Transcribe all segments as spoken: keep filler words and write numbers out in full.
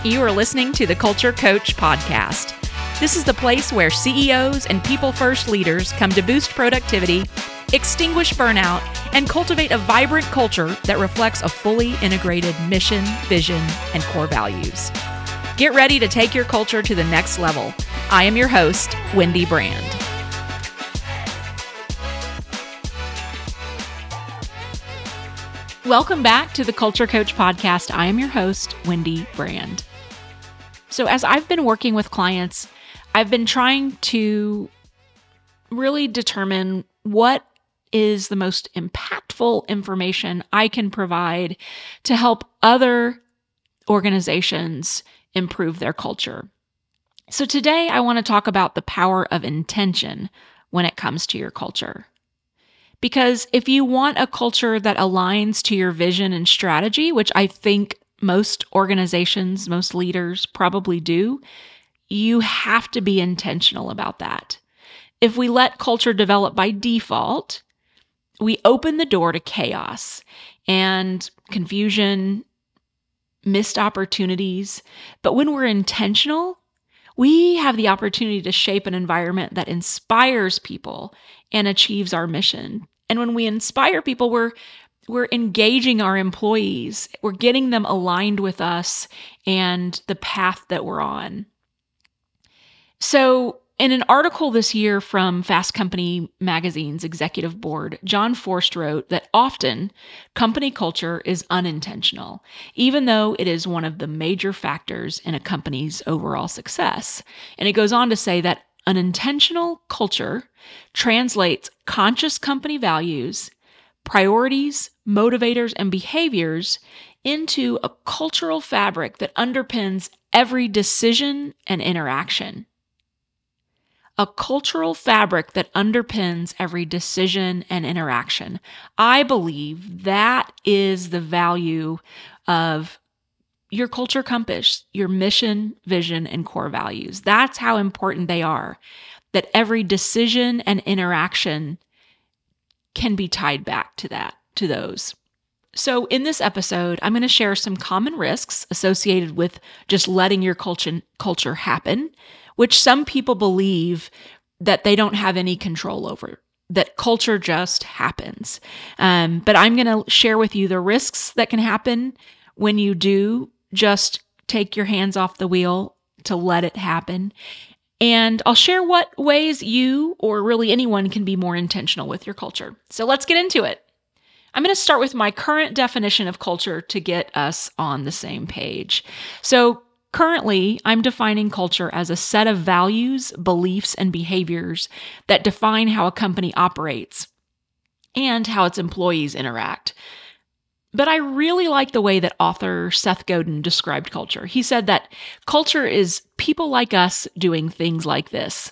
You are listening to the Culture Coach Podcast. This is the place where C E Os and people-first leaders come to boost productivity, extinguish burnout, and cultivate a vibrant culture that reflects a fully integrated mission, vision, and core values. Get ready to take your culture to the next level. I am your host, Wendy Brand. Welcome back to the Culture Coach Podcast. I am your host, Wendy Brand. So as I've been working with clients, I've been trying to really determine what is the most impactful information I can provide to help other organizations improve their culture. So today I want to talk about the power of intention when it comes to your culture. Because if you want a culture that aligns to your vision and strategy, which I think most organizations, most leaders probably do, you have to be intentional about that. If we let culture develop by default, we open the door to chaos and confusion, missed opportunities. But when we're intentional, we have the opportunity to shape an environment that inspires people and achieves our mission. And when we inspire people, we're we're engaging our employees. We're getting them aligned with us and the path that we're on. So in an article this year from Fast Company Magazine's executive board, John Forst wrote that often company culture is unintentional, even though it is one of the major factors in a company's overall success. And it goes on to say that an intentional culture translates conscious company values, priorities, motivators, and behaviors into a cultural fabric that underpins every decision and interaction. A cultural fabric that underpins every decision and interaction. I believe that is the value of your culture compass, your mission, vision, and core values. That's how important they are, that every decision and interaction can be tied back to that, to those. So in this episode, I'm going to share some common risks associated with just letting your culture, culture happen, which some people believe that they don't have any control over, that culture just happens. Um, but I'm going to share with you the risks that can happen when you do just take your hands off the wheel to let it happen. And I'll share what ways you or really anyone can be more intentional with your culture. So let's get into it. I'm going to start with my current definition of culture to get us on the same page. So currently, I'm defining culture as a set of values, beliefs, and behaviors that define how a company operates and how its employees interact. But I really like the way that author Seth Godin described culture. He said that culture is people like us doing things like this.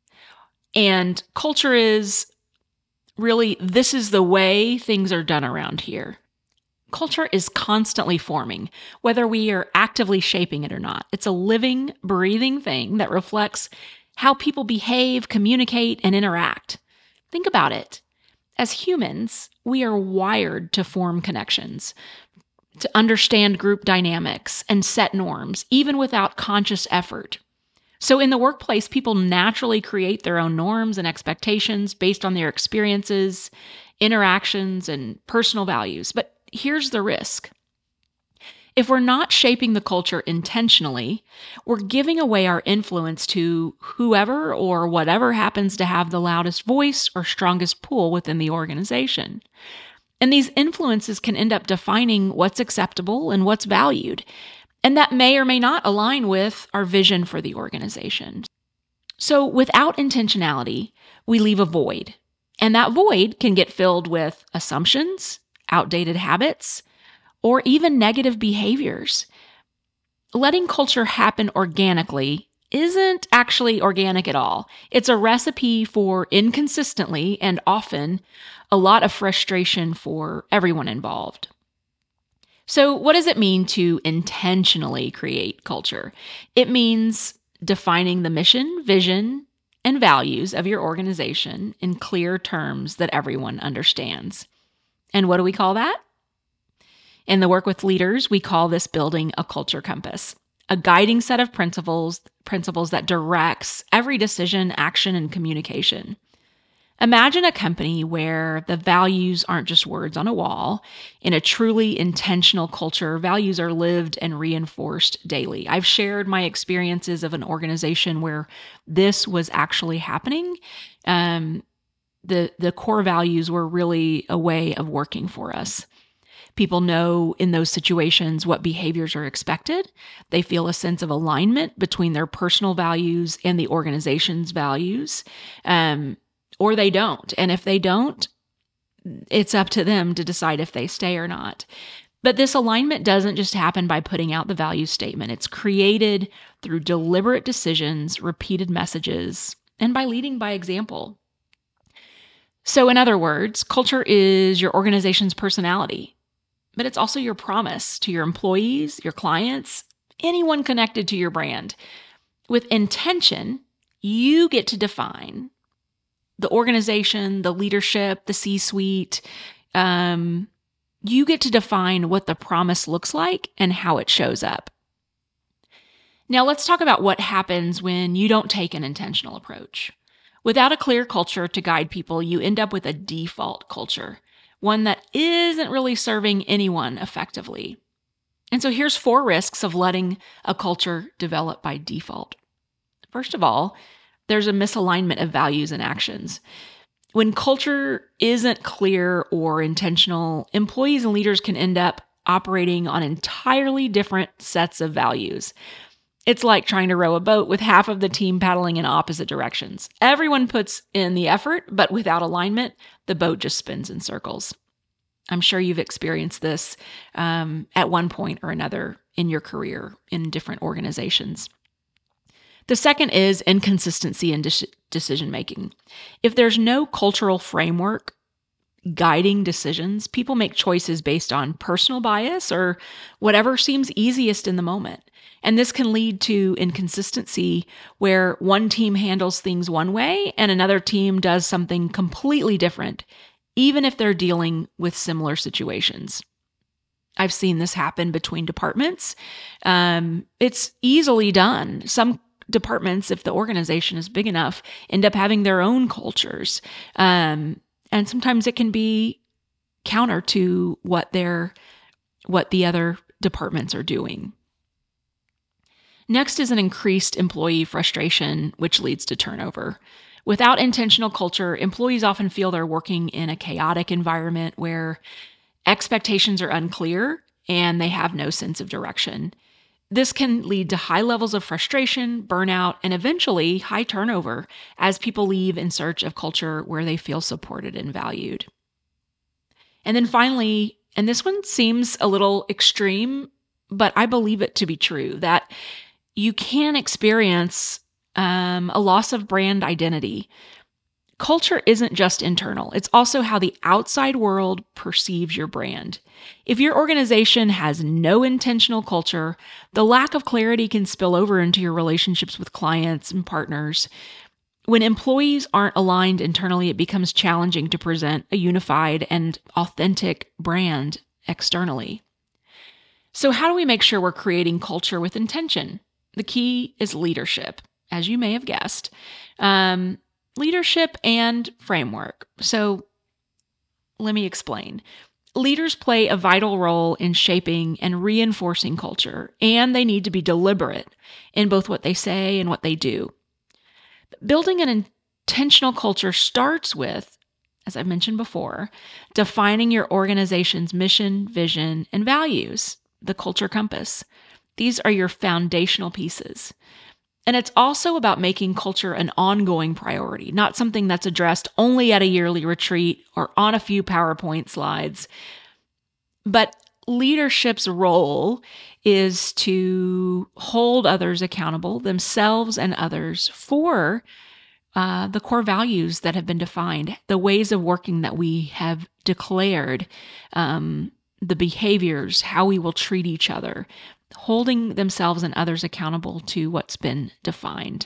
And culture is really, this is the way things are done around here. Culture is constantly forming, whether we are actively shaping it or not. It's a living, breathing thing that reflects how people behave, communicate, and interact. Think about it. As humans, we are wired to form connections, to understand group dynamics and set norms, even without conscious effort. So in the workplace, people naturally create their own norms and expectations based on their experiences, interactions, and personal values. But here's the risk. If we're not shaping the culture intentionally, we're giving away our influence to whoever or whatever happens to have the loudest voice or strongest pull within the organization. And these influences can end up defining what's acceptable and what's valued. And that may or may not align with our vision for the organization. So without intentionality, we leave a void. And that void can get filled with assumptions, outdated habits, or even negative behaviors. Letting culture happen organically isn't actually organic at all. It's a recipe for inconsistently and often a lot of frustration for everyone involved. So what does it mean to intentionally create culture? It means defining the mission, vision, and values of your organization in clear terms that everyone understands. And what do we call that? In the work with leaders, we call this building a culture compass. a guiding set of principles, principles that directs every decision, action, and communication. Imagine a company where the values aren't just words on a wall. In a truly intentional culture, values are lived and reinforced daily. I've shared my experiences of an organization where this was actually happening. Um, the, the core values were really a way of working for us. People know in those situations what behaviors are expected. They feel a sense of alignment between their personal values and the organization's values. Um, Or they don't. And if they don't, it's up to them to decide if they stay or not. But this alignment doesn't just happen by putting out the value statement. It's created through deliberate decisions, repeated messages, and by leading by example. So in other words, culture is your organization's personality, but it's also your promise to your employees, your clients, anyone connected to your brand. With intention, you get to define the organization, the leadership, the C-suite, um, you get to define what the promise looks like and how it shows up. Now let's talk about what happens when you don't take an intentional approach. Without a clear culture to guide people, you end up with a default culture, one that isn't really serving anyone effectively. And so here's four risks of letting a culture develop by default. First of all, there's a misalignment of values and actions. When culture isn't clear or intentional, employees and leaders can end up operating on entirely different sets of values. It's like trying to row a boat with half of the team paddling in opposite directions. Everyone puts in the effort, but without alignment, the boat just spins in circles. I'm sure you've experienced this um, at one point or another in your career in different organizations. The second is inconsistency in de- decision-making. If there's no cultural framework guiding decisions, people make choices based on personal bias or whatever seems easiest in the moment. And this can lead to inconsistency where one team handles things one way and another team does something completely different, even if they're dealing with similar situations. I've seen this happen between departments. Um, it's easily done. Some departments, if the organization is big enough, end up having their own cultures. Um, and sometimes it can be counter to what they're, what the other departments are doing. Next is an increased employee frustration, which leads to turnover. Without intentional culture, employees often feel they're working in a chaotic environment where expectations are unclear and they have no sense of direction. This can lead to high levels of frustration, burnout, and eventually high turnover as people leave in search of culture where they feel supported and valued. And then finally, and this one seems a little extreme, but I believe it to be true, that you can experience um, a loss of brand identity. Culture isn't just internal. It's also how the outside world perceives your brand. If your organization has no intentional culture, the lack of clarity can spill over into your relationships with clients and partners. When employees aren't aligned internally, it becomes challenging to present a unified and authentic brand externally. So how do we make sure we're creating culture with intention? The key is leadership, as you may have guessed. Um, Leadership and framework. So let me explain. Leaders play a vital role in shaping and reinforcing culture, and they need to be deliberate in both what they say and what they do. Building an intentional culture starts with, as I mentioned before, defining your organization's mission, vision, and values, the culture compass. These are your foundational pieces. And it's also about making culture an ongoing priority, not something that's addressed only at a yearly retreat or on a few PowerPoint slides. But leadership's role is to hold others accountable, themselves and others, for uh, the core values that have been defined, the ways of working that we have declared, um, the behaviors, how we will treat each other, holding themselves and others accountable to what's been defined.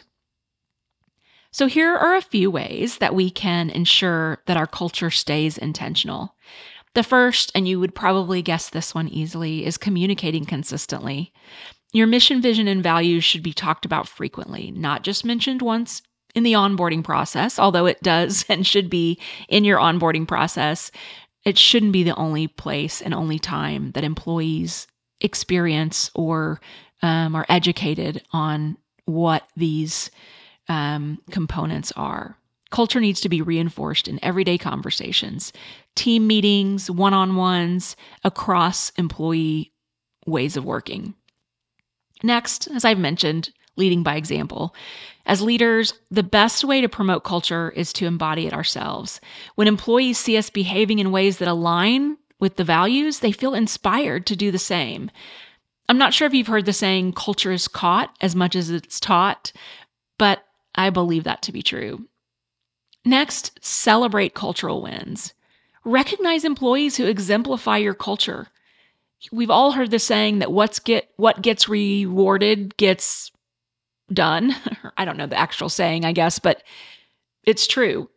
So here are a few ways that we can ensure that our culture stays intentional. The first, and you would probably guess this one easily, is communicating consistently. Your mission, vision, and values should be talked about frequently, not just mentioned once in the onboarding process, although it does and should be in your onboarding process. It shouldn't be the only place and only time that employees experience or um, are educated on what these um, components are. Culture needs to be reinforced in everyday conversations, team meetings, one-on-ones, across employee ways of working. Next, as I've mentioned, leading by example. As leaders, the best way to promote culture is to embody it ourselves. When employees see us behaving in ways that align with the values, they feel inspired to do the same. I'm not sure if you've heard the saying, culture is caught as much as it's taught, but I believe that to be true. Next, celebrate cultural wins. Recognize employees who exemplify your culture. We've all heard the saying that what's get what gets rewarded gets done. I don't know the actual saying, I guess, but it's true.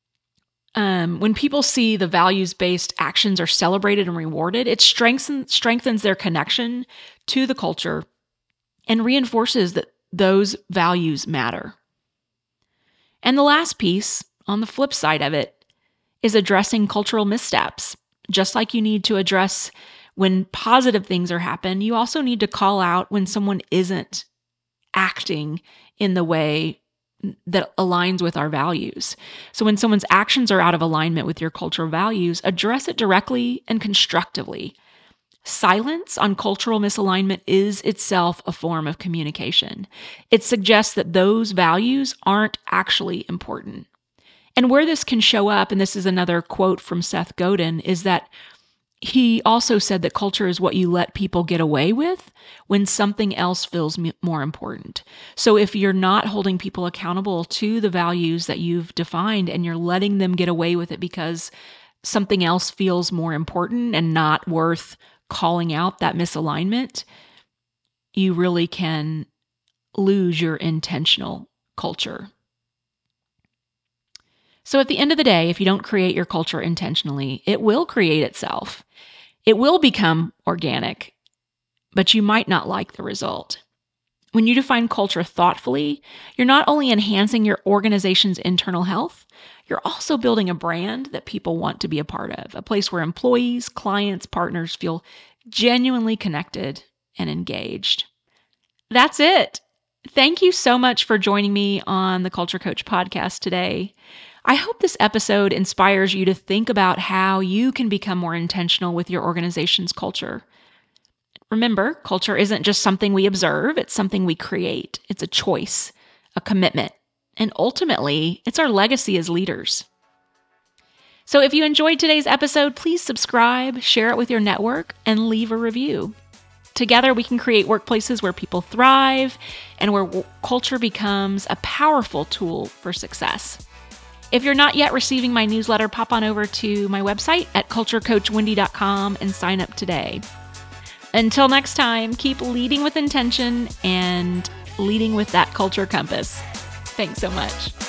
Um, when people see the values-based actions are celebrated and rewarded, it strengthens strengthens their connection to the culture and reinforces that those values matter. And the last piece, on the flip side of it, is addressing cultural missteps. Just like you need to address when positive things are happening, you also need to call out when someone isn't acting in the way that aligns with our values. So when someone's actions are out of alignment with your cultural values, address it directly and constructively. Silence on cultural misalignment is itself a form of communication. It suggests that those values aren't actually important. And where this can show up, and this is another quote from Seth Godin, is that he also said that culture is what you let people get away with when something else feels more important. So if you're not holding people accountable to the values that you've defined and you're letting them get away with it because something else feels more important and not worth calling out that misalignment, you really can lose your intentional culture. So at the end of the day, if you don't create your culture intentionally, it will create itself. It will become organic, but you might not like the result. When you define culture thoughtfully, you're not only enhancing your organization's internal health, you're also building a brand that people want to be a part of, a place where employees, clients, partners feel genuinely connected and engaged. That's it. Thank you so much for joining me on the Culture Coach podcast today. I hope this episode inspires you to think about how you can become more intentional with your organization's culture. Remember, culture isn't just something we observe, it's something we create. It's a choice, a commitment, and ultimately, it's our legacy as leaders. So if you enjoyed today's episode, please subscribe, share it with your network, and leave a review. Together, we can create workplaces where people thrive and where w- culture becomes a powerful tool for success. If you're not yet receiving my newsletter, pop on over to my website at culture coach wendy dot com and sign up today. Until next time, keep leading with intention and leading with that culture compass. Thanks so much.